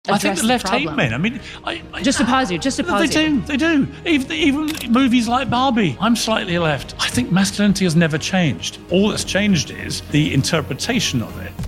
I think the left hate men. I mean, just to pause you. They do. Even movies like Barbie. I'm slightly left. I think masculinity has never changed. All that's changed is the interpretation of it.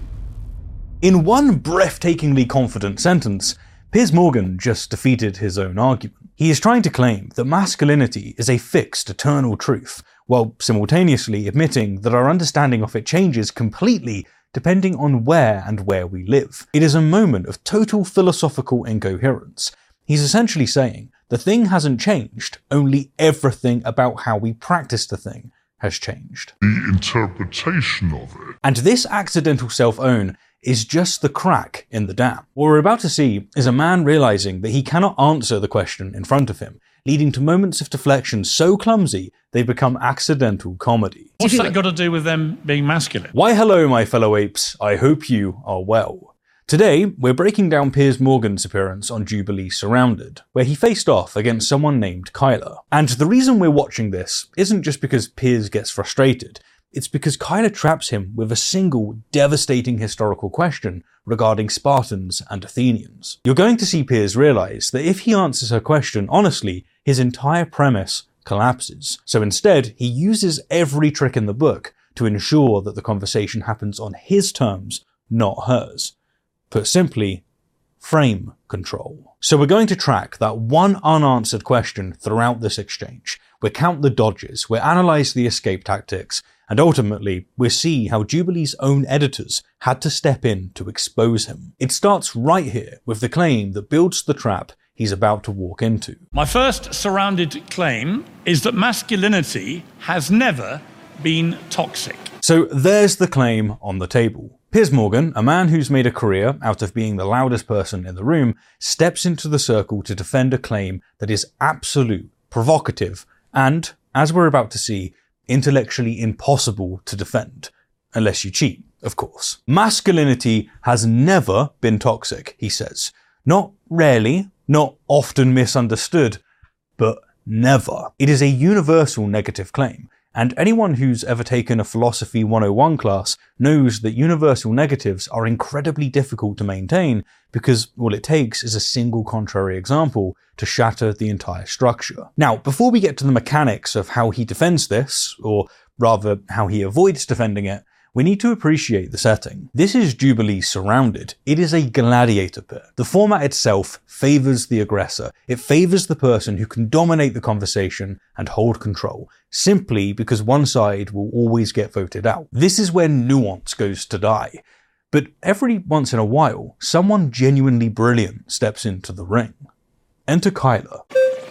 In one breathtakingly confident sentence, Piers Morgan just defeated his own argument. He is trying to claim that masculinity is a fixed, eternal truth, while simultaneously admitting that our understanding of it changes completely depending on where we live. It is a moment of total philosophical incoherence. He's essentially saying the thing hasn't changed, only everything about how we practice the thing has changed. The interpretation of it. And this accidental self-own is just the crack in the dam. What we're about to see is a man realizing that he cannot answer the question in front of him, leading to moments of deflection so clumsy they become accidental comedy. What's that got to do with them being masculine? Why hello, my fellow apes, I hope you are well. Today, we're breaking down Piers Morgan's appearance on Jubilee Surrounded, where he faced off against someone named Kyler. And the reason we're watching this isn't just because Piers gets frustrated, it's because Kyler traps him with a single devastating historical question regarding Spartans and Athenians. You're going to see Piers realise that if he answers her question honestly, his entire premise collapses. So instead, he uses every trick in the book to ensure that the conversation happens on his terms, not hers. Put simply, frame control. So we're going to track that one unanswered question throughout this exchange. We'll count the dodges, we'll analyse the escape tactics, and ultimately, we'll see how Jubilee's own editors had to step in to expose him. It starts right here with the claim that builds the trap he's about to walk into. My first surrounded claim is that masculinity has never been toxic. So there's the claim on the table. Piers Morgan, a man who's made a career out of being the loudest person in the room, steps into the circle to defend a claim that is absolute, provocative, and, as we're about to see, intellectually impossible to defend. Unless you cheat, of course. Masculinity has never been toxic, he says. Not rarely, not often misunderstood, but never. It is a universal negative claim, and anyone who's ever taken a Philosophy 101 class knows that universal negatives are incredibly difficult to maintain because all it takes is a single contrary example to shatter the entire structure. Now, before we get to the mechanics of how he defends this, or rather how he avoids defending it, we need to appreciate the setting. This is Jubilee Surrounded. It is a gladiator pit. The format itself favours the aggressor. It favours the person who can dominate the conversation and hold control, simply because one side will always get voted out. This is where nuance goes to die. But every once in a while, someone genuinely brilliant steps into the ring. Enter Kyler.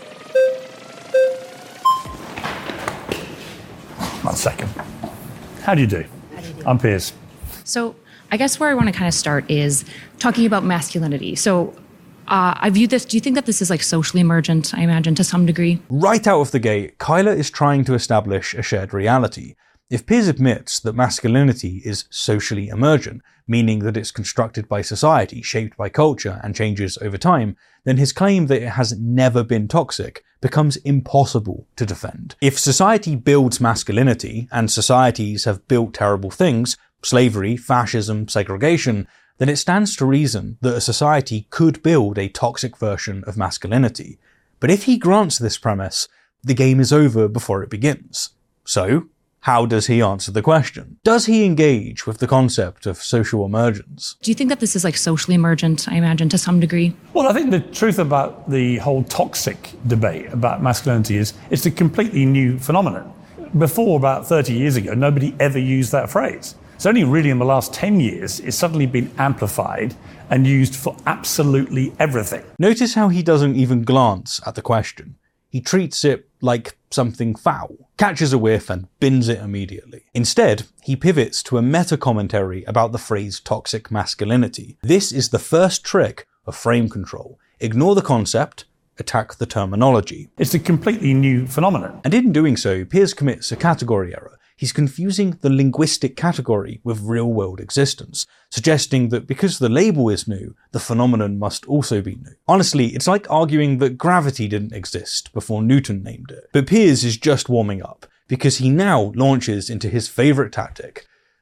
1 second. How do you do? I'm Piers. So I guess where I want to kind of start is talking about masculinity. So I view this, do you think that this is like socially emergent, I imagine, to some degree? Right out of the gate, Kyler is trying to establish a shared reality. If Piers admits that masculinity is socially emergent, meaning that it's constructed by society, shaped by culture, and changes over time, then his claim that it has never been toxic becomes impossible to defend. If society builds masculinity, and societies have built terrible things, slavery, fascism, segregation, then it stands to reason that a society could build a toxic version of masculinity. But if he grants this premise, the game is over before it begins. So, how does he answer the question? Does he engage with the concept of social emergence? Do you think that this is like socially emergent, I imagine, to some degree? Well, I think the truth about the whole toxic debate about masculinity is it's a completely new phenomenon. Before, about 30 years ago, nobody ever used that phrase. It's only really in the last 10 years it's suddenly been amplified and used for absolutely everything. Notice how he doesn't even glance at the question. He treats it like something foul, catches a whiff and bins it immediately. Instead, he pivots to a meta-commentary about the phrase toxic masculinity. This is the first trick of frame control. Ignore the concept, attack the terminology. It's a completely new phenomenon. And in doing so, Piers commits a category error. He's confusing the linguistic category with real-world existence, suggesting that because the label is new, the phenomenon must also be new. Honestly, it's like arguing that gravity didn't exist before Newton named it. But Piers is just warming up, because he now launches into his favourite tactic,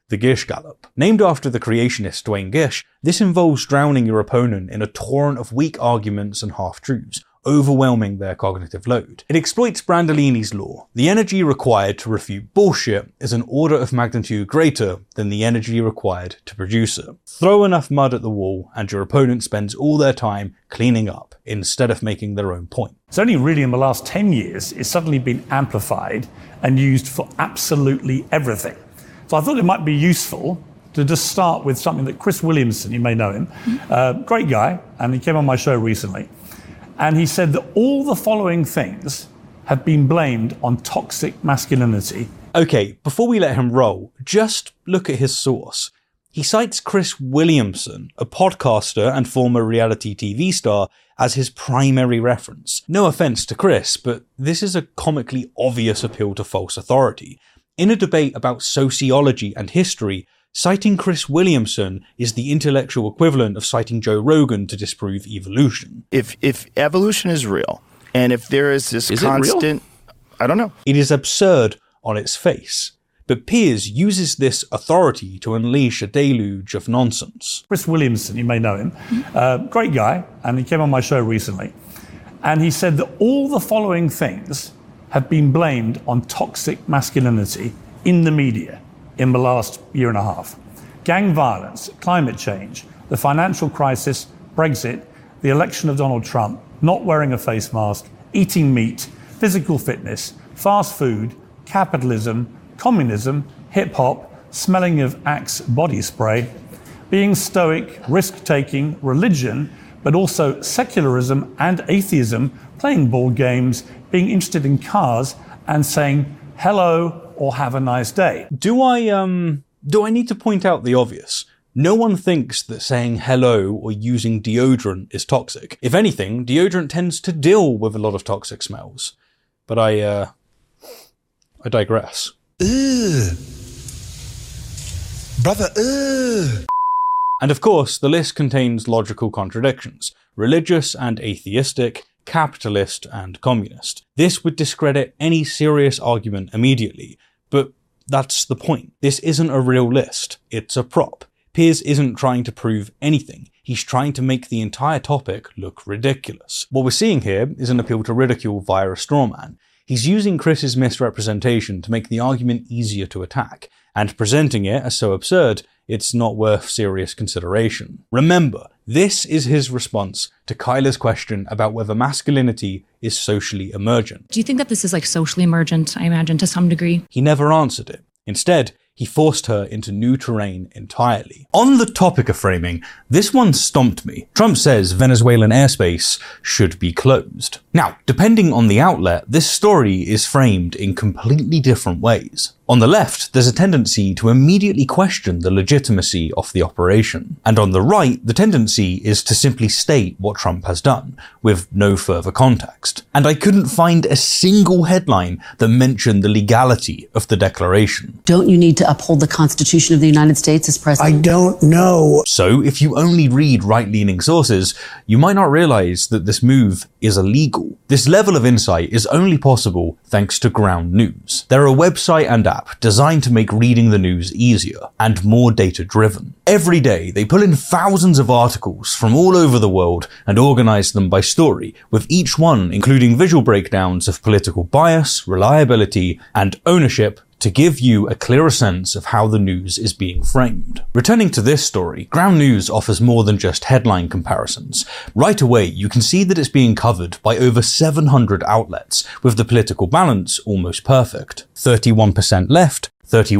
the Gish Gallop. Named after the creationist Duane Gish, this involves drowning your opponent in a torrent of weak arguments and half-truths, overwhelming their cognitive load. It exploits Brandolini's law. The energy required to refute bullshit is an order of magnitude greater than the energy required to produce it. Throw enough mud at the wall and your opponent spends all their time cleaning up instead of making their own point. It's only really in the last 10 years it's suddenly been amplified and used for absolutely everything. So I thought it might be useful to just start with something that Chris Williamson, you may know him, great guy, and he came on my show recently. And he said that all the following things have been blamed on toxic masculinity. Okay, before we let him roll, just look at his source. He cites Chris Williamson, a podcaster and former reality TV star, as his primary reference. No offence to Chris, but this is a comically obvious appeal to false authority. In a debate about sociology and history, citing Chris Williamson is the intellectual equivalent of citing Joe Rogan to disprove evolution. If evolution is real, and if there is this constant... I don't know. It is absurd on its face. But Piers uses this authority to unleash a deluge of nonsense. Chris Williamson, you may know him, great guy, and he came on my show recently. And he said that all the following things have been blamed on toxic masculinity in the media in the last year and a half. Gang violence, climate change, the financial crisis, Brexit, the election of Donald Trump, not wearing a face mask, eating meat, physical fitness, fast food, capitalism, communism, hip-hop, smelling of Axe body spray, being stoic, risk-taking, religion, but also secularism and atheism, playing board games, being interested in cars, and saying hello or have a nice day. Do I need to point out the obvious? No one thinks that saying hello or using deodorant is toxic. If anything, deodorant tends to deal with a lot of toxic smells. But I digress. Ugh. Brother, ugh. And of course, the list contains logical contradictions. Religious and atheistic, capitalist and communist. This would discredit any serious argument immediately. But that's the point. This isn't a real list. It's a prop. Piers isn't trying to prove anything. He's trying to make the entire topic look ridiculous. What we're seeing here is an appeal to ridicule via a straw man. He's using Chris's misrepresentation to make the argument easier to attack, and presenting it as so absurd, it's not worth serious consideration. Remember, this is his response to Kyla's question about whether masculinity is socially emergent. Do you think that this is like socially emergent, I imagine, to some degree? He never answered it. Instead, he forced her into new terrain entirely. On the topic of framing, this one stumped me. Trump says Venezuelan airspace should be closed. Now, depending on the outlet, this story is framed in completely different ways. On the left, there's a tendency to immediately question the legitimacy of the operation. And on the right, the tendency is to simply state what Trump has done, with no further context. And I couldn't find a single headline that mentioned the legality of the declaration. Don't you need to uphold the Constitution of the United States as president? I don't know. So, if you only read right-leaning sources, you might not realize that this move is illegal. This level of insight is only possible thanks to Ground News. They're a website and app designed to make reading the news easier and more data-driven. Every day, they pull in thousands of articles from all over the world and organize them by story, with each one including visual breakdowns of political bias, reliability, and ownership to give you a clearer sense of how the news is being framed. Returning to this story, Ground News offers more than just headline comparisons. Right away, you can see that it's being covered by over 700 outlets, with the political balance almost perfect. 31% left,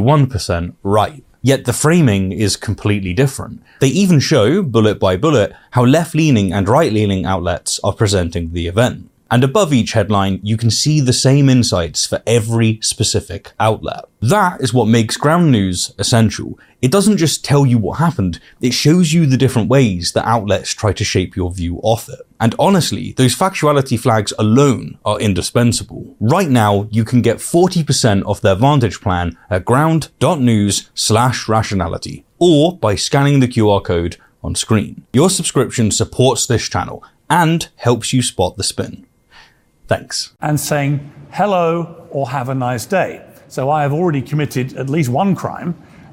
31% right. Yet the framing is completely different. They even show, bullet by bullet, how left-leaning and right-leaning outlets are presenting the event. And above each headline, you can see the same insights for every specific outlet. That is what makes Ground News essential. It doesn't just tell you what happened, it shows you the different ways that outlets try to shape your view of it. And honestly, those factuality flags alone are indispensable. Right now, you can get 40% off their Vantage plan at ground.news/rationality, or by scanning the QR code on screen. Your subscription supports this channel and helps you spot the spin. Thanks. And saying hello or have a nice day. So I have already committed at least one crime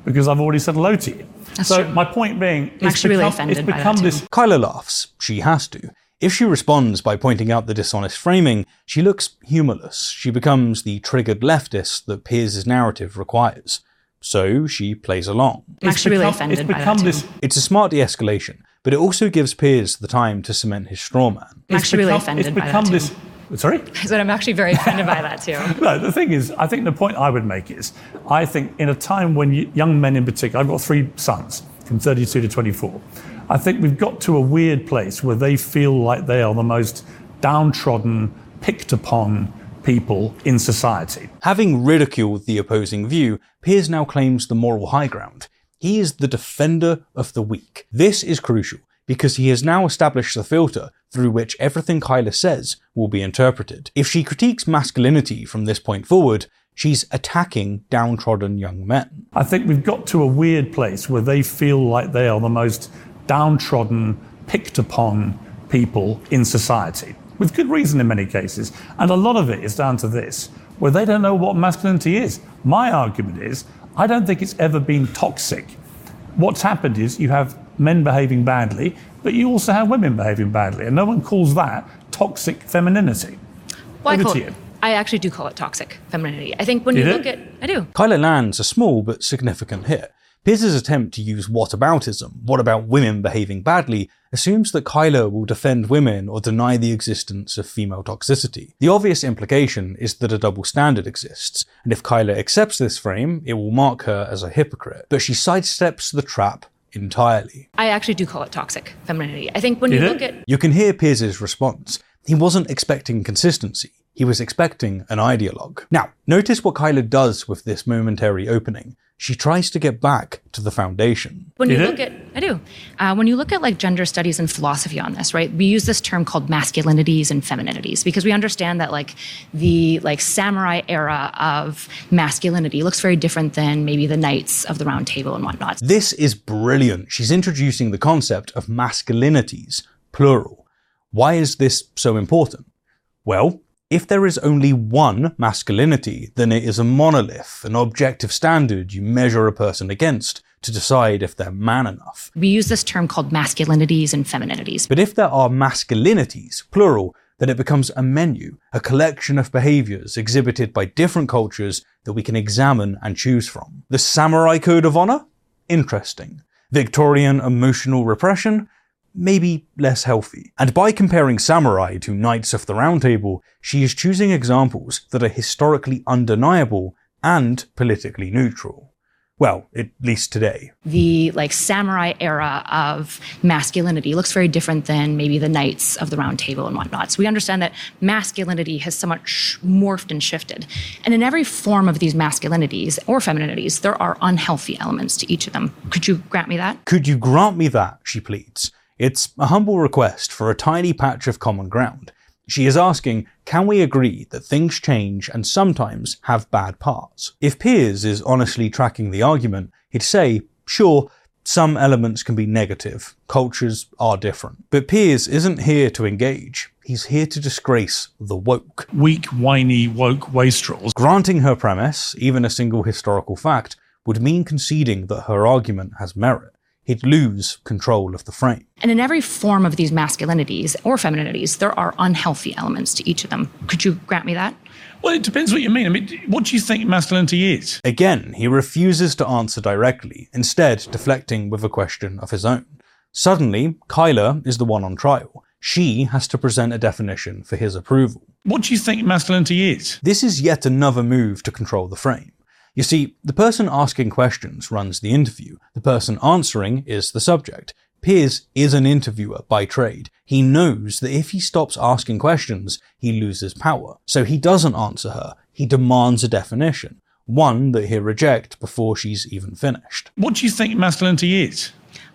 because I've already said hello to you. That's so true. my point being, I'm actually really offended by that too. Kyla laughs. She has to. If she responds by pointing out the dishonest framing, she looks humorless. She becomes the triggered leftist that Piers' narrative requires. So she plays along. I'm actually really offended by that too. It's a smart de-escalation, but it also gives Piers the time to cement his straw man. I'm actually really offended by that too. Sorry? I said I'm actually very offended by that too. No, the thing is, I think the point I would make is, I think in a time when young men in particular, I've got 3 sons from 32 to 24, I think we've got to a weird place where they feel like they are the most downtrodden, picked upon people in society. Having ridiculed the opposing view, Piers now claims the moral high ground. He is the defender of the weak. This is crucial because he has now established the filter through which everything Kyla says will be interpreted. If she critiques masculinity from this point forward, she's attacking downtrodden young men. I think we've got to a weird place where they feel like they are the most downtrodden, picked upon people in society, with good reason in many cases. And a lot of it is down to this, where they don't know what masculinity is. My argument is, I don't think it's ever been toxic. What's happened is you have men behaving badly, but you also have women behaving badly, and no one calls that toxic femininity. Well, Over to you. I actually do call it toxic femininity. I think when you look at... I do. Kyla lands a small but significant hit. Piers' attempt to use whataboutism, what about women behaving badly, assumes that Kyla will defend women or deny the existence of female toxicity. The obvious implication is that a double standard exists, and if Kyla accepts this frame, it will mark her as a hypocrite. But she sidesteps the trap entirely. I actually do call it toxic femininity. I think when you look at... You can hear Piers' response. He wasn't expecting consistency. He was expecting an ideologue. Now, notice what Kyla does with this momentary opening. She tries to get back to the foundation. When you look at... I do. When you look at like gender studies and philosophy on this, right, we use this term called masculinities and femininities because we understand that like the like samurai era of masculinity looks very different than maybe the knights of the round table and whatnot. This is brilliant. She's introducing the concept of masculinities, plural. Why is this so important? Well, if there is only one masculinity, then it is a monolith, an objective standard you measure a person against to decide if they're man enough. We use this term called masculinities and femininities. But if there are masculinities, plural, then it becomes a menu, a collection of behaviors exhibited by different cultures that we can examine and choose from. The samurai code of honor? Interesting. Victorian emotional repression? Maybe less healthy. And by comparing samurai to knights of the round table, she is choosing examples that are historically undeniable and politically neutral. Well, at least today. The like samurai era of masculinity looks very different than maybe the knights of the round table and whatnot. So we understand that masculinity has somewhat morphed and shifted. And in every form of these masculinities or femininities, there are unhealthy elements to each of them. Could you grant me that? Could you grant me that, she pleads. It's a humble request for a tiny patch of common ground. She is asking, can we agree that things change and sometimes have bad parts? If Piers is honestly tracking the argument, he'd say, sure, some elements can be negative. Cultures are different. But Piers isn't here to engage. He's here to disgrace the woke. Weak, whiny, woke wastrels. Granting her premise, even a single historical fact, would mean conceding that her argument has merit. He'd lose control of the frame. And in every form of these masculinities or femininities, there are unhealthy elements to each of them. Could you grant me that? Well, it depends what you mean. I mean, what do you think masculinity is? Again, he refuses to answer directly, instead deflecting with a question of his own. Suddenly, Kyla is the one on trial. She has to present a definition for his approval. What do you think masculinity is? This is yet another move to control the frame. You see, the person asking questions runs the interview. The person answering is the subject. Piers is an interviewer by trade. He knows that if he stops asking questions, he loses power. So he doesn't answer her. He demands a definition, one that he'll reject before she's even finished. What do you think masculinity is?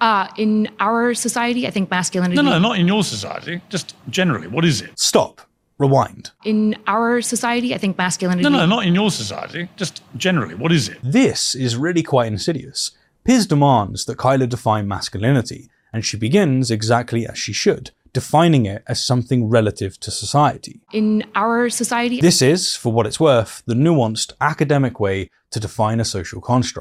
In our society, I think masculinity... No, not in your society. Just generally, what is it? Stop. Rewind. In our society, I think masculinity... No, not in your society. Just generally, what is it? This is really quite insidious. Piers demands that Kyla define masculinity, and she begins exactly as she should, defining it as something relative to society. In our society... This is, for what it's worth, the nuanced academic way to define a social construct.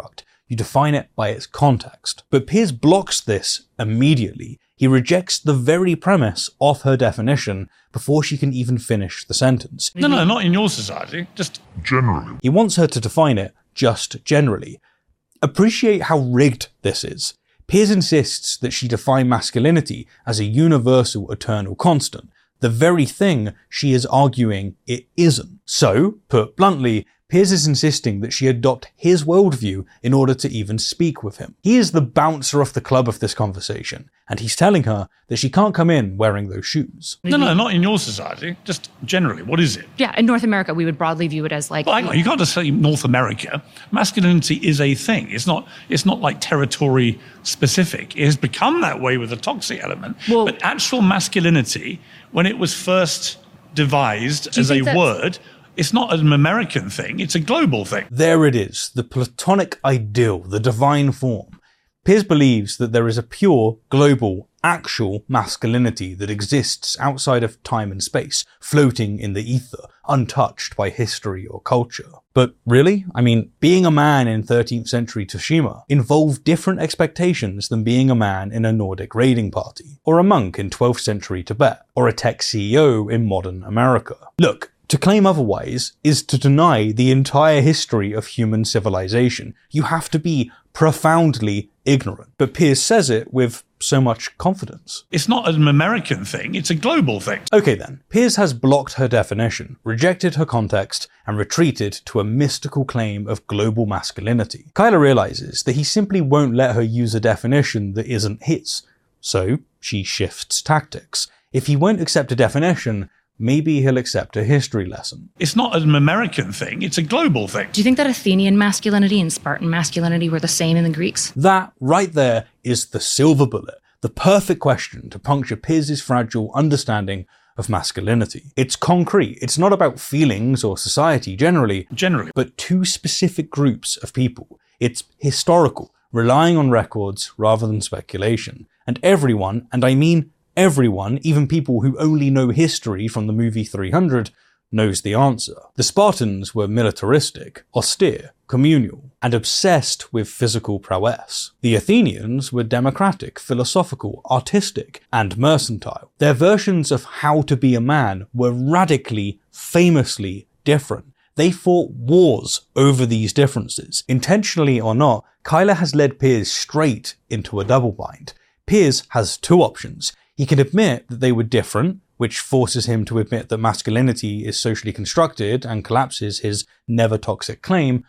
you define it by its context. But Piers blocks this immediately. He rejects the very premise of her definition before she can even finish the sentence. No, not in your society, just generally. He wants her to define it just generally. Appreciate how rigged this is. Piers insists that she define masculinity as a universal eternal constant, the very thing she is arguing it isn't. So, put bluntly, Piers is insisting that she adopt his worldview in order to even speak with him. He is the bouncer off the club of this conversation, and he's telling her that she can't come in wearing those shoes. No, not in your society, just generally. What is it? Yeah, in North America, we would broadly view it as like... Well, hang on, you can't just say North America. Masculinity is a thing. It's not like territory specific. It has become that way with the toxic element. Well, but actual masculinity, when it was first devised as a word, it's not an American thing, it's a global thing. There it is, the platonic ideal, the divine form. Piers believes that there is a pure, global, actual masculinity that exists outside of time and space, floating in the ether, untouched by history or culture. But really? I mean, being a man in 13th century Tsushima involved different expectations than being a man in a Nordic raiding party, or a monk in 12th century Tibet, or a tech CEO in modern America. Look, to claim otherwise is to deny the entire history of human civilization. You have to be profoundly ignorant. But Piers says it with so much confidence. It's not an American thing, it's a global thing. Okay then, Piers has blocked her definition, rejected her context, and retreated to a mystical claim of global masculinity. Kyla realizes that he simply won't let her use a definition that isn't his. So she shifts tactics. If he won't accept a definition, maybe he'll accept a history lesson. It's not an American thing, it's a global thing. Do you think that Athenian masculinity and Spartan masculinity were the same in the Greeks? That right there is the silver bullet, the perfect question to puncture Piers' fragile understanding of masculinity. It's concrete, it's not about feelings or society generally, but two specific groups of people. It's historical, relying on records rather than speculation. And everyone, and I mean everyone, even people who only know history from the movie 300, knows the answer. The Spartans were militaristic, austere, communal, and obsessed with physical prowess. The Athenians were democratic, philosophical, artistic, and mercantile. Their versions of how to be a man were radically, famously different. They fought wars over these differences. Intentionally or not, Kyla has led Piers straight into a double bind. Piers has two options. He can admit that they were different, which forces him to admit that masculinity is socially constructed and collapses his never toxic claim,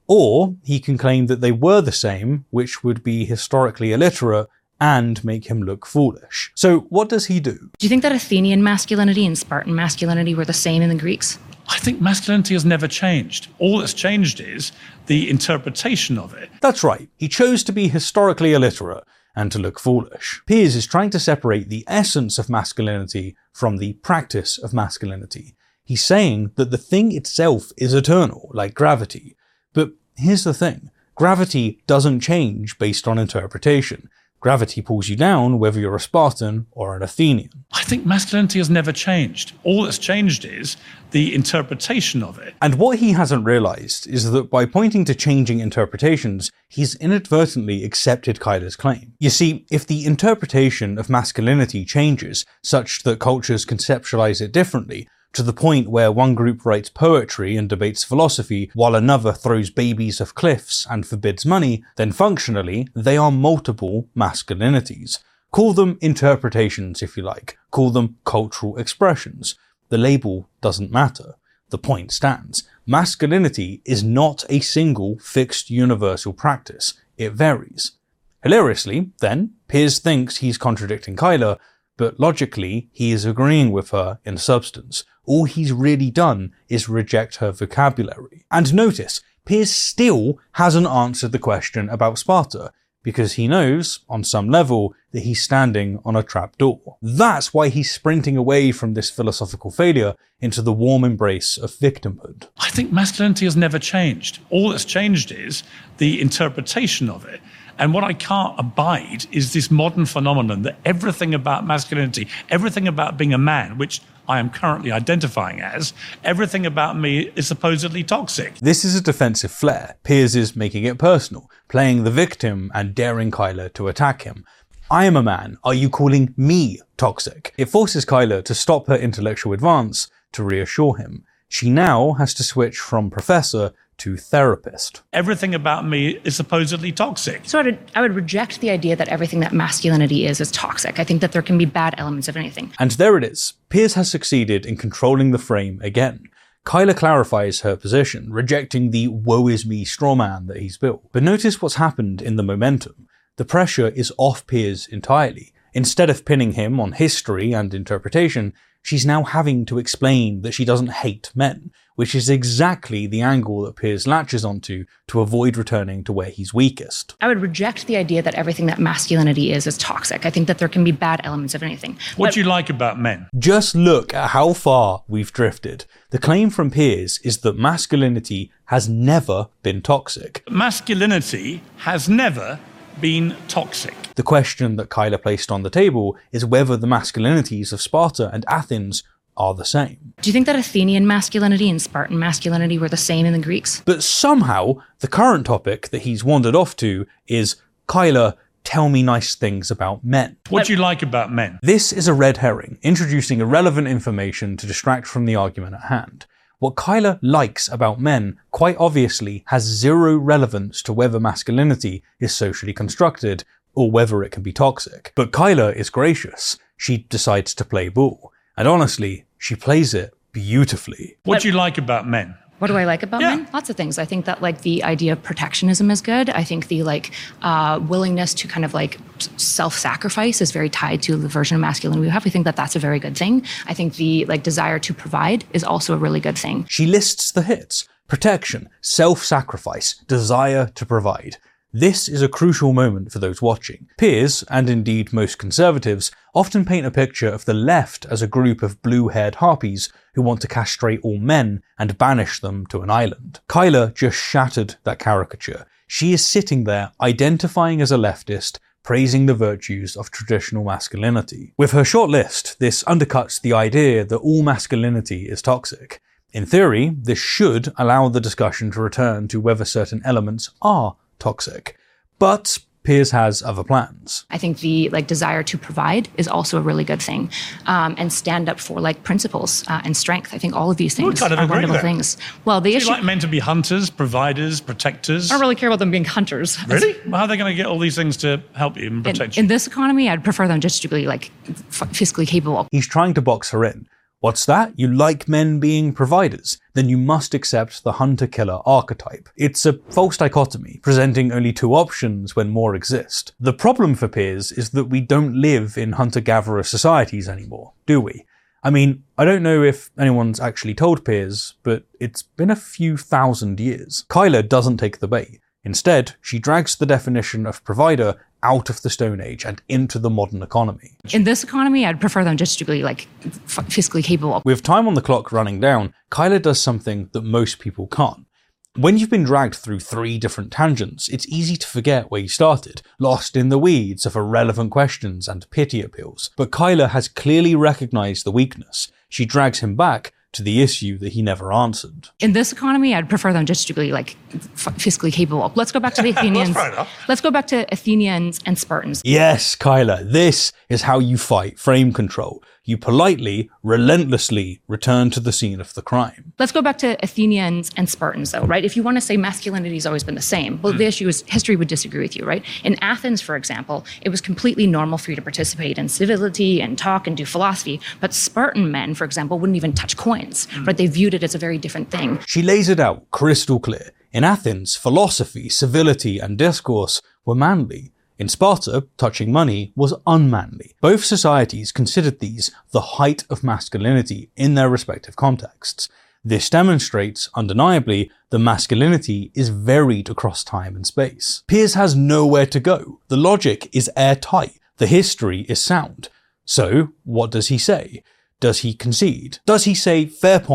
or he can claim that they were the same, which would be historically illiterate and make him look foolish. So what does he do? Do you think that Athenian masculinity and Spartan masculinity were the same in the Greeks? I think masculinity has never changed. All that's changed is the interpretation of it. That's right. He chose to be historically illiterate and to look foolish. Piers is trying to separate the essence of masculinity from the practice of masculinity. He's saying that the thing itself is eternal, like gravity. But here's the thing. Gravity doesn't change based on interpretation. Gravity pulls you down whether you're a Spartan or an Athenian. I think masculinity has never changed. All that's changed is the interpretation of it. And what he hasn't realized is that by pointing to changing interpretations, he's inadvertently accepted Kyla's claim. You see, if the interpretation of masculinity changes such that cultures conceptualize it differently, to the point where one group writes poetry and debates philosophy while another throws babies off cliffs and forbids money, then functionally they are multiple masculinities. Call them interpretations if you like, call them cultural expressions. The label doesn't matter. The point stands. Masculinity is not a single fixed universal practice. It varies. Hilariously, then, Piers thinks he's contradicting Kyla, but logically he is agreeing with her in substance. All he's really done is reject her vocabulary. And notice, Piers still hasn't answered the question about Sparta, because he knows, on some level, that he's standing on a trapdoor. That's why he's sprinting away from this philosophical failure into the warm embrace of victimhood. I think masculinity has never changed. All that's changed is the interpretation of it. And what I can't abide is this modern phenomenon that everything about masculinity, everything about being a man, which I am currently identifying as, everything about me is supposedly toxic. This is a defensive flair. Piers is making it personal, playing the victim and daring Kyla to attack him. I am a man. Are you calling me toxic? It forces Kyla to stop her intellectual advance to reassure him. She now has to switch from professor to therapist. Everything about me is supposedly toxic. So I would reject the idea that everything that masculinity is toxic. I think that there can be bad elements of anything. And there it is. Piers has succeeded in controlling the frame again. Kyla clarifies her position, rejecting the woe is me straw man that he's built. But notice what's happened in the momentum. The pressure is off Piers entirely. Instead of pinning him on history and interpretation, she's now having to explain that she doesn't hate men, which is exactly the angle that Piers latches onto to avoid returning to where he's weakest. I would reject the idea that everything that masculinity is toxic. I think that there can be bad elements of anything. What do you like about men? Just look at how far we've drifted. The claim from Piers is that masculinity has never been toxic. Masculinity has never been toxic. The question that Kyla placed on the table is whether the masculinities of Sparta and Athens are the same. Do you think that Athenian masculinity and Spartan masculinity were the same in the Greeks? But somehow, the current topic that he's wandered off to is, Kyla, tell me nice things about men. What do you like about men? This is a red herring, introducing irrelevant information to distract from the argument at hand. What Kyla likes about men, quite obviously, has zero relevance to whether masculinity is socially constructed or whether it can be toxic. But Kyla is gracious. She decides to play ball. And honestly, she plays it beautifully. What do you like about men? What do I like about men? Lots of things. I think that the idea of protectionism is good. I think the willingness to kind of self-sacrifice is very tied to the version of masculinity we have. I think that that's a very good thing. I think the desire to provide is also a really good thing. She lists the hits: protection, self-sacrifice, desire to provide. This is a crucial moment for those watching. Piers, and indeed most conservatives, often paint a picture of the left as a group of blue-haired harpies who want to castrate all men and banish them to an island. Kyla just shattered that caricature. She is sitting there identifying as a leftist, praising the virtues of traditional masculinity. With her short list, this undercuts the idea that all masculinity is toxic. In theory, this should allow the discussion to return to whether certain elements are toxic. But Piers has other plans. I think the desire to provide is also a really good thing, and stand up for principles and strength. I think all of these things are wonderful things. Well, the issue. You like men to be hunters, providers, protectors? I don't really care about them being hunters. Really? Well, how are they going to get all these things to help you and protect you? In this economy, I'd prefer them just to be fiscally capable. He's trying to box her in. What's that? You like men being providers? Then you must accept the hunter-killer archetype. It's a false dichotomy, presenting only two options when more exist. The problem for Piers is that we don't live in hunter-gatherer societies anymore, do we? I mean, I don't know if anyone's actually told Piers, but it's been a few thousand years. Kyla doesn't take the bait. Instead, she drags the definition of provider out of the Stone Age and into the modern economy. In this economy, I'd prefer them just to be fiscally capable. With time on the clock running down, Kyla does something that most people can't. When you've been dragged through 3 different tangents, it's easy to forget where you started, lost in the weeds of irrelevant questions and pity appeals. But Kyla has clearly recognized the weakness. She drags him back to the issue that he never answered. In this economy, I'd prefer them just to be fiscally capable. Let's go back to the Athenians. Let's go back to Athenians and Spartans. Yes, Kyla, this is how you fight frame control. You politely, relentlessly return to the scene of the crime. Let's go back to Athenians and Spartans, though, right? If you want to say masculinity has always been the same, well, the issue is history would disagree with you, right? In Athens, for example, it was completely normal for you to participate in civility and talk and do philosophy, but Spartan men, for example, wouldn't even touch coins, right? They viewed it as a very different thing. She lays it out crystal clear. In Athens, philosophy, civility, and discourse were manly. In Sparta, touching money was unmanly. Both societies considered these the height of masculinity in their respective contexts. This demonstrates, undeniably, that masculinity is varied across time and space. Piers has nowhere to go. The logic is airtight. The history is sound. So, what does he say? Does he concede? Does he say, fair point,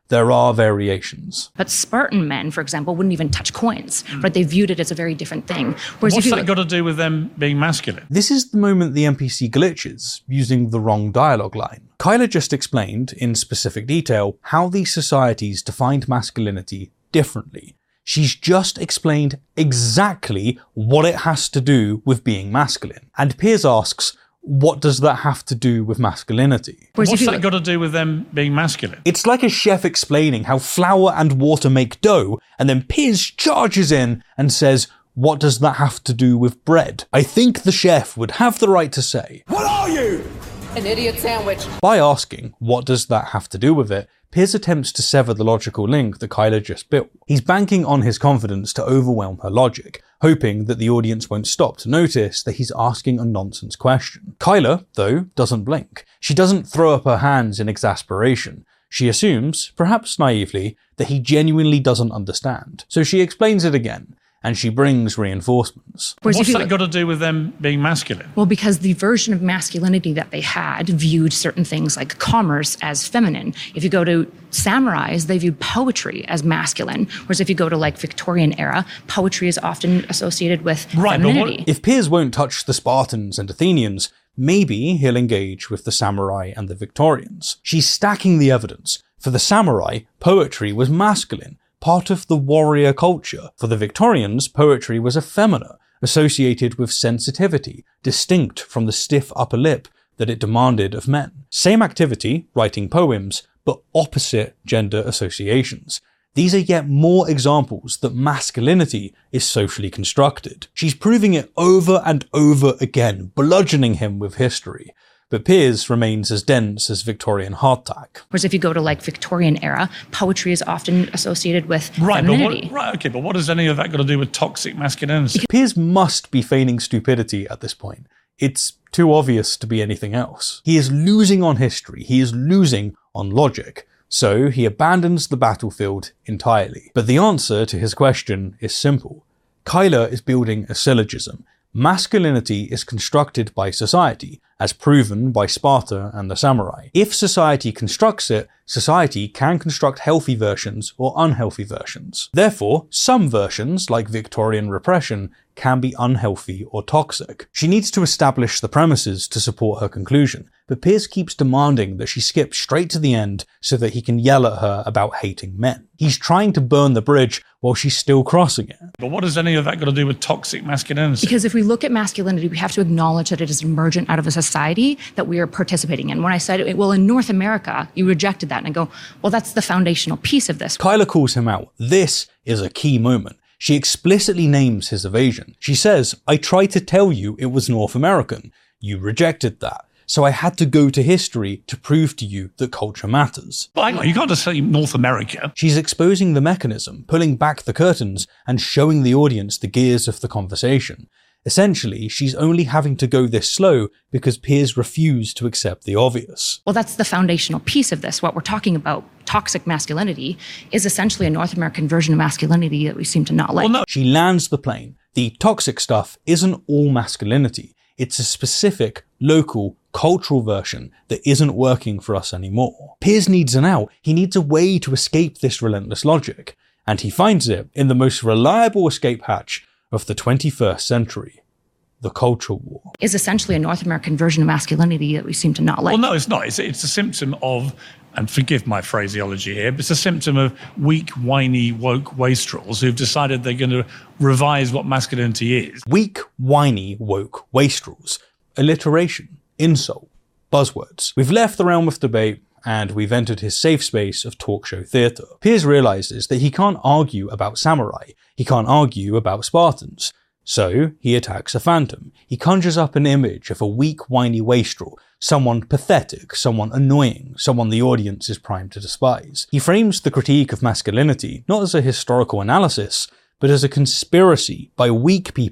there are variations. But Spartan men, for example, wouldn't even touch coins, right? They viewed it as a very different thing. Whereas what's that got to do with them being masculine? This is the moment the NPC glitches, using the wrong dialogue line. Kyla just explained, in specific detail, how these societies defined masculinity differently. She's just explained exactly what it has to do with being masculine. And Piers asks, what does that have to do with masculinity? What's that got to do with them being masculine? It's like a chef explaining how flour and water make dough, and then Piers charges in and says, what does that have to do with bread? I think the chef would have the right to say, What are you? An idiot sandwich. By asking, what does that have to do with it, Piers attempts to sever the logical link that Kyla just built. He's banking on his confidence to overwhelm her logic, hoping that the audience won't stop to notice that he's asking a nonsense question. Kyla, though, doesn't blink. She doesn't throw up her hands in exasperation. She assumes, perhaps naively, that he genuinely doesn't understand. So she explains it again, and she brings reinforcements. What's that got to do with them being masculine? Well, because the version of masculinity that they had viewed certain things like commerce as feminine. If you go to samurais, they viewed poetry as masculine, whereas if you go to like Victorian era, poetry is often associated with femininity. If Piers won't touch the Spartans and Athenians, maybe he'll engage with the samurai and the Victorians. She's stacking the evidence. For the samurai, poetry was masculine, part of the warrior culture. For the Victorians, poetry was effeminate, associated with sensitivity, distinct from the stiff upper lip that it demanded of men. Same activity, writing poems, but opposite gender associations. These are yet more examples that masculinity is socially constructed. She's proving it over and over again, bludgeoning him with history. But Piers remains as dense as Victorian hardtack. Whereas if you go to like Victorian era, poetry is often associated with femininity. But what does any of that got to do with toxic masculinity? Piers must be feigning stupidity at this point. It's too obvious to be anything else. He is losing on history. He is losing on logic. So he abandons the battlefield entirely. But the answer to his question is simple. Kyla is building a syllogism. Masculinity is constructed by society, as proven by Sparta and the samurai. If society constructs it, society can construct healthy versions or unhealthy versions. Therefore, some versions, like Victorian repression, can be unhealthy or toxic. She needs to establish the premises to support her conclusion, but Piers keeps demanding that she skip straight to the end so that he can yell at her about hating men. He's trying to burn the bridge while she's still crossing it. But what does any of that got to do with toxic masculinity? Because if we look at masculinity, we have to acknowledge that it is emergent out of a society that we are participating in. When I said, well, in North America, you rejected that, and I go, well, that's the foundational piece of this. Kyla calls him out. This is a key moment. She explicitly names his evasion. She says, I tried to tell you it was North American. You rejected that. So I had to go to history to prove to you that culture matters. But hang on, you can't just say North America. She's exposing the mechanism, pulling back the curtains, and showing the audience the gears of the conversation. Essentially, she's only having to go this slow because Piers refused to accept the obvious. Well, that's the foundational piece of this. What we're talking about, toxic masculinity, is essentially a North American version of masculinity that we seem to not like. Well, no. She lands the plane. The toxic stuff isn't all masculinity. It's a specific, local, cultural version that isn't working for us anymore. Piers needs an out. He needs a way to escape this relentless logic. And he finds it in the most reliable escape hatch of the 21st century, the culture war. Is essentially a North American version of masculinity that we seem to not like. Well, no, it's not. It's a symptom of, and forgive my phraseology here, but it's a symptom of weak, whiny, woke wastrels who've decided they're going to revise what masculinity is. Weak, whiny, woke wastrels. Alliteration, insult, buzzwords. We've left the realm of debate, and we've entered his safe space of talk show theatre. Piers realises that he can't argue about samurai, he can't argue about Spartans. So he attacks a phantom. He conjures up an image of a weak, whiny wastrel, someone pathetic, someone annoying, someone the audience is primed to despise. He frames the critique of masculinity not as a historical analysis, but as a conspiracy by weak people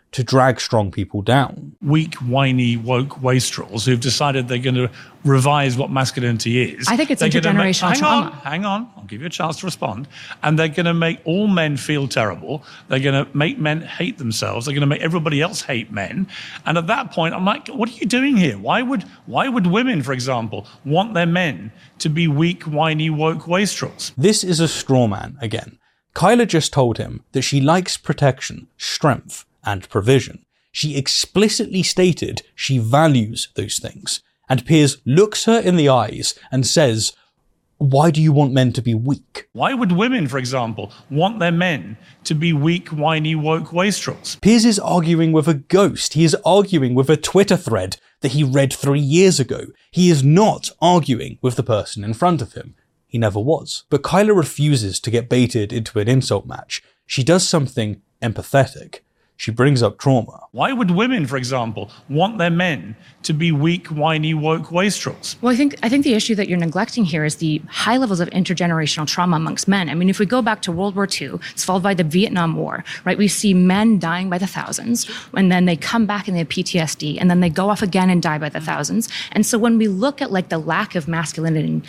to drag strong people down. Weak, whiny, woke wastrels who've decided they're going to revise what masculinity is. I think it's intergenerational trauma. Hang on. I'll give you a chance to respond. And they're going to make all men feel terrible. They're going to make men hate themselves. They're going to make everybody else hate men. And at that point, I'm like, what are you doing here? Why would women, for example, want their men to be weak, whiny, woke wastrels? This is a straw man again. Kyla just told him that she likes protection, strength, and provision. She explicitly stated she values those things. And Piers looks her in the eyes and says, why do you want men to be weak? Why would women, for example, want their men to be weak, whiny, woke wastrels? Piers is arguing with a ghost. He is arguing with a Twitter thread that he read 3 years ago. He is not arguing with the person in front of him. He never was. But Kyla refuses to get baited into an insult match. She does something empathetic. She brings up trauma. Why would women, for example, want their men to be weak, whiny, woke wastrels? Well, I think the issue that you're neglecting here is the high levels of intergenerational trauma amongst men. I mean, if we go back to World War II, it's followed by the Vietnam War, right? We see men dying by the thousands, and then they come back and they have PTSD, and then they go off again and die by the thousands. And so when we look at like the lack of masculinity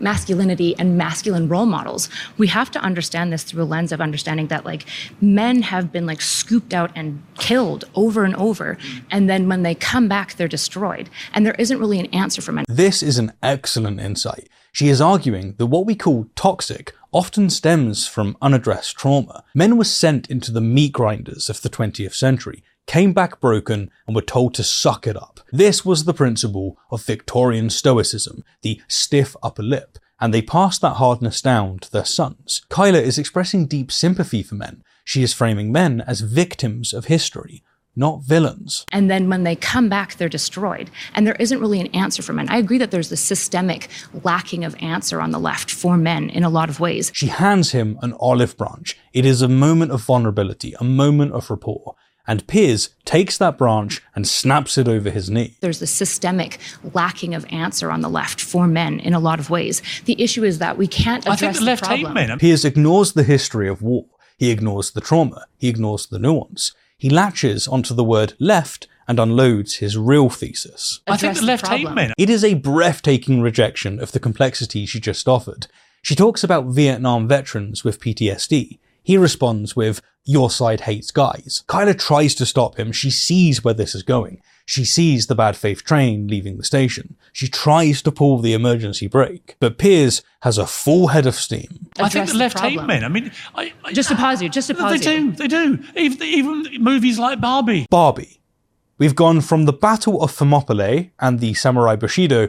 and masculine role models, we have to understand this through a lens of understanding that like men have been like scooped out and killed over and over, and then when they come back, they're destroyed. And there isn't really an answer for men. This is an excellent insight. She is arguing that what we call toxic often stems from unaddressed trauma. Men were sent into the meat grinders of the 20th century, came back broken, and were told to suck it up. This was the principle of Victorian Stoicism, the stiff upper lip, and they passed that hardness down to their sons. Kyla is expressing deep sympathy for men. She is framing men as victims of history, not villains. And then when they come back, they're destroyed. And there isn't really an answer for men. I agree that there's the systemic lacking of answer on the left for men in a lot of ways. She hands him an olive branch. It is a moment of vulnerability, a moment of rapport. And Piers takes that branch and snaps it over his knee. There's the systemic lacking of answer on the left for men in a lot of ways. The issue is that we can't address I think the left hate men. Piers ignores the history of war. He ignores the trauma. He ignores the nuance. He latches onto the word left and unloads his real thesis. I think the left hate men. It is a breathtaking rejection of the complexity she just offered. She talks about Vietnam veterans with PTSD. He responds with, your side hates guys. Kyla tries to stop him. She sees where this is going. She sees the bad faith train leaving the station. She tries to pull the emergency brake. But Piers has a full head of steam. I think the left hate men. I mean, Just to pause you. They do. Even movies like Barbie. Barbie. We've gone from the Battle of Thermopylae and the Samurai Bushido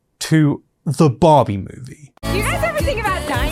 to the Barbie movie. Do you guys ever think about dying?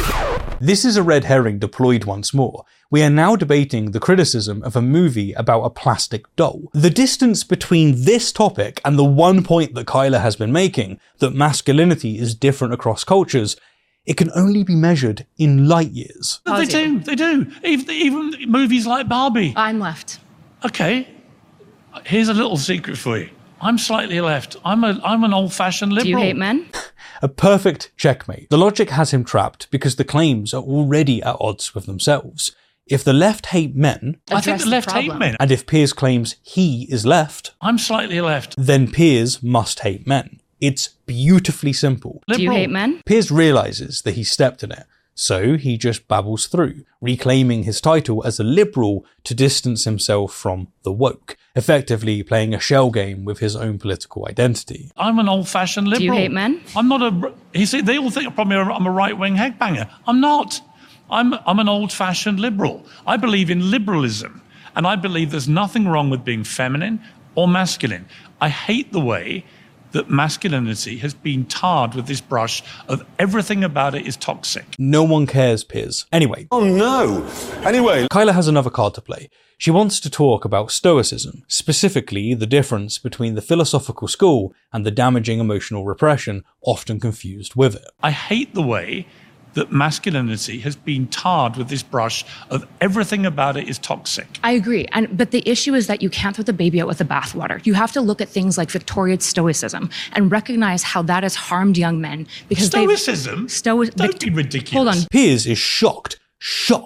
This is a red herring deployed once more. We are now debating the criticism of a movie about a plastic doll. The distance between this topic and the one point that Kyla has been making, that masculinity is different across cultures, it can only be measured in light years. They do. Even movies like Barbie. I'm left. Okay, here's a little secret for you. I'm slightly left. I'm an old-fashioned liberal. Do you hate men? A perfect checkmate. The logic has him trapped because the claims are already at odds with themselves. If the left hate men, I think the left hate men. And if Piers claims he is left, I'm slightly left. Then Piers must hate men. It's beautifully simple. Do you hate men? Piers realizes that he stepped in it, so he just babbles through, reclaiming his title as a liberal to distance himself from the woke, effectively playing a shell game with his own political identity. I'm an old-fashioned liberal. Do you hate men? I'm not a... You see, they all think probably I'm a right-wing headbanger. I'm not. I'm an old-fashioned liberal. I believe in liberalism, and I believe there's nothing wrong with being feminine or masculine. I hate the way that masculinity has been tarred with this brush of everything about it is toxic. No one cares, Piers. Anyway. Oh no! Anyway. Kyla has another card to play. She wants to talk about Stoicism, specifically the difference between the philosophical school and the damaging emotional repression often confused with it. I hate the way that masculinity has been tarred with this brush of everything about it is toxic. I agree. But the issue is that you can't throw the baby out with the bathwater. You have to look at things like Victorian Stoicism and recognize how that has harmed young men because Stoicism? Don't be ridiculous. Hold on. Piers is shocked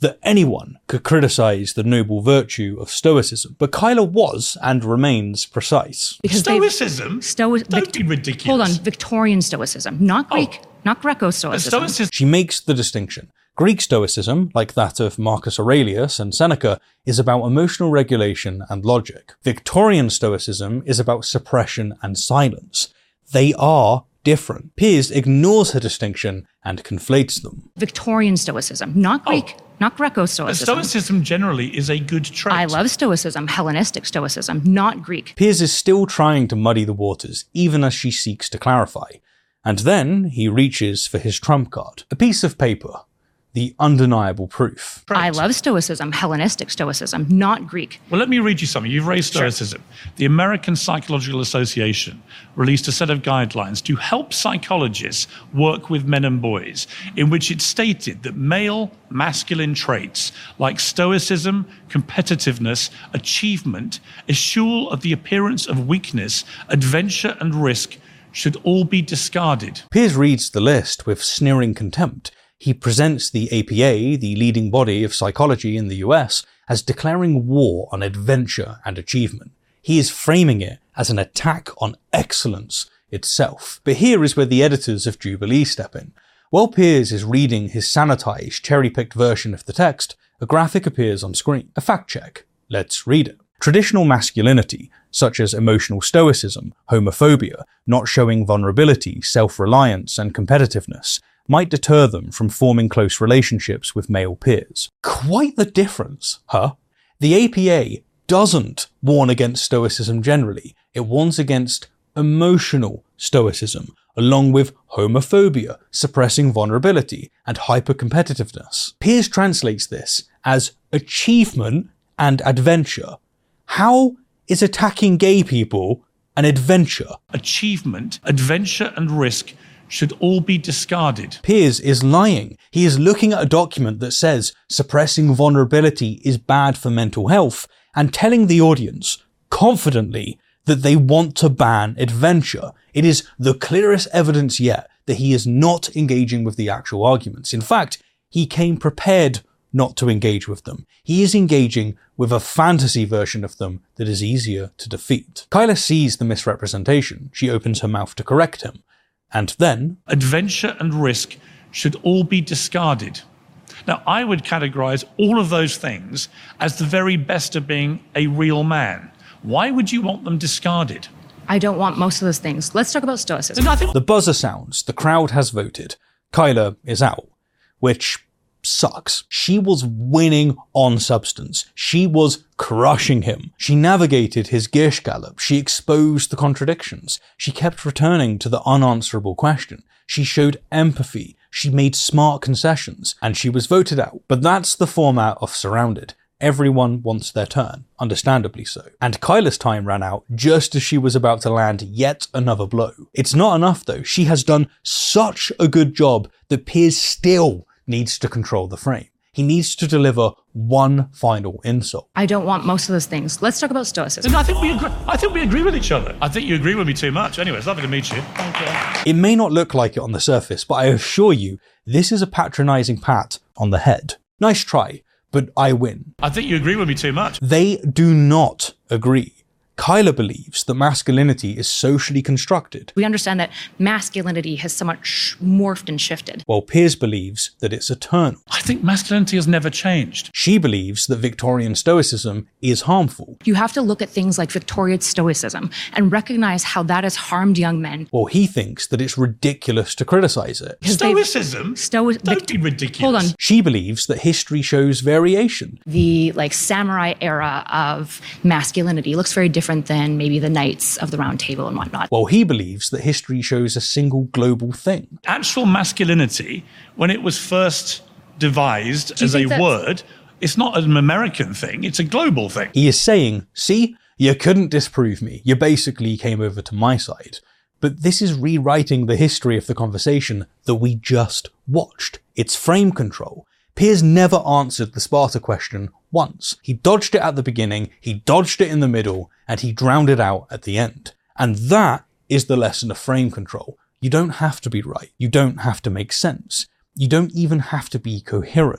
that anyone could criticize the noble virtue of Stoicism, but Kyla was and remains precise. Because Stoicism? Don't be ridiculous. Hold on, Victorian Stoicism, not Greek, not Greco-Stoicism. She makes the distinction. Greek Stoicism, like that of Marcus Aurelius and Seneca, is about emotional regulation and logic. Victorian Stoicism is about suppression and silence. They are different. Piers ignores her distinction and conflates them. Victorian Stoicism, not Greek, not Greco-Stoicism. Stoicism generally is a good trait. I love Stoicism, Hellenistic Stoicism, not Greek. Piers is still trying to muddy the waters, even as she seeks to clarify. And then he reaches for his trump card, a piece of paper. The undeniable proof. I love Stoicism, Hellenistic Stoicism, not Greek. Well, let me read you something. You've raised Stoicism. Sure. The American Psychological Association released a set of guidelines to help psychologists work with men and boys, in which it stated that male masculine traits like stoicism, competitiveness, achievement, eschewal of the appearance of weakness, adventure and risk should all be discarded. Piers reads the list with sneering contempt. He presents the APA, the leading body of psychology in the US, as declaring war on adventure and achievement. He is framing it as an attack on excellence itself. But here is where the editors of Jubilee step in. While Piers is reading his sanitized, cherry-picked version of the text, a graphic appears on screen. A fact check. Let's read it. Traditional masculinity, such as emotional stoicism, homophobia, not showing vulnerability, self-reliance, and competitiveness, might deter them from forming close relationships with male peers. Quite the difference, huh? The APA doesn't warn against stoicism generally. It warns against emotional stoicism, along with homophobia, suppressing vulnerability, and hypercompetitiveness. Piers translates this as achievement and adventure. How is attacking gay people an adventure? Achievement, adventure, and risk should all be discarded. Piers is lying. He is looking at a document that says suppressing vulnerability is bad for mental health and telling the audience confidently that they want to ban adventure. It is the clearest evidence yet that he is not engaging with the actual arguments. In fact, he came prepared not to engage with them. He is engaging with a fantasy version of them that is easier to defeat. Kyla sees the misrepresentation. She opens her mouth to correct him. And then, adventure and risk should all be discarded. Now, I would categorize all of those things as the very best of being a real man. Why would you want them discarded? I don't want most of those things. Let's talk about stoicism. The buzzer sounds. The crowd has voted. Kyla is out, which sucks. She was winning on substance. She was crushing him. She navigated his Gish gallop. She exposed the contradictions. She kept returning to the unanswerable question. She showed empathy. She made smart concessions, and she was voted out. But that's the format of Surrounded. Everyone wants their turn, understandably so. And Kyla's time ran out just as she was about to land yet another blow. It's not enough though. She has done such a good job that Piers still needs to control the frame. He needs to deliver one final insult. I don't want most of those things. Let's talk about stoicism. I think we agree with each other. I think you agree with me too much. Anyway, it's lovely to meet you. Thank you. It may not look like it on the surface, but I assure you, this is a patronizing pat on the head. Nice try, but I win. I think you agree with me too much. They do not agree. Kyla believes that masculinity is socially constructed. We understand that masculinity has somewhat morphed and shifted. While Piers believes that it's eternal. I think masculinity has never changed. She believes that Victorian Stoicism is harmful. You have to look at things like Victorian Stoicism and recognize how that has harmed young men. While he thinks that it's ridiculous to criticize it. Stoicism? Don't be ridiculous. Hold on. She believes that history shows variation. The samurai era of masculinity looks very different than maybe the knights of the Round Table and whatnot. While he believes that history shows a single global thing. Actual masculinity, when it was first devised as a word, it's not an American thing, it's a global thing. He is saying, see, you couldn't disprove me. You basically came over to my side. But this is rewriting the history of the conversation that we just watched. It's frame control. Piers never answered the Sparta question once. He dodged it at the beginning, he dodged it in the middle, and he drowned it out at the end. And that is the lesson of frame control. You don't have to be right. You don't have to make sense. You don't even have to be coherent.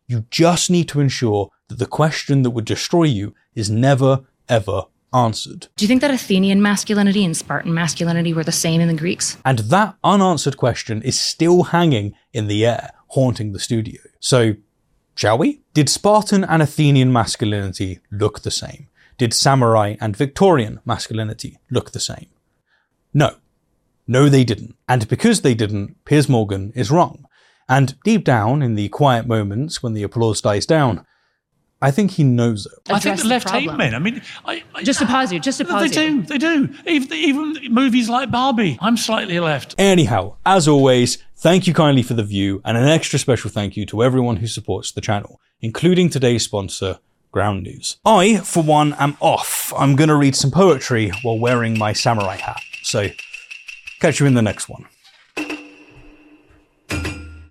You just need to ensure that the question that would destroy you is never, ever answered. Do you think that Athenian masculinity and Spartan masculinity were the same in the Greeks? And that unanswered question is still hanging in the air, haunting the studio. So, shall we? Did Spartan and Athenian masculinity look the same? Did samurai and Victorian masculinity look the same? No. No, they didn't. And because they didn't, Piers Morgan is wrong. And deep down, in the quiet moments when the applause dies down, I think he knows it. I think the left-hand men, I mean... Just to pause you. They do. Even movies like Barbie, I'm slightly left. Anyhow, as always, thank you kindly for the view, and an extra special thank you to everyone who supports the channel, including today's sponsor, Ground News. I, for one, am off. I'm going to read some poetry while wearing my samurai hat. So, catch you in the next one.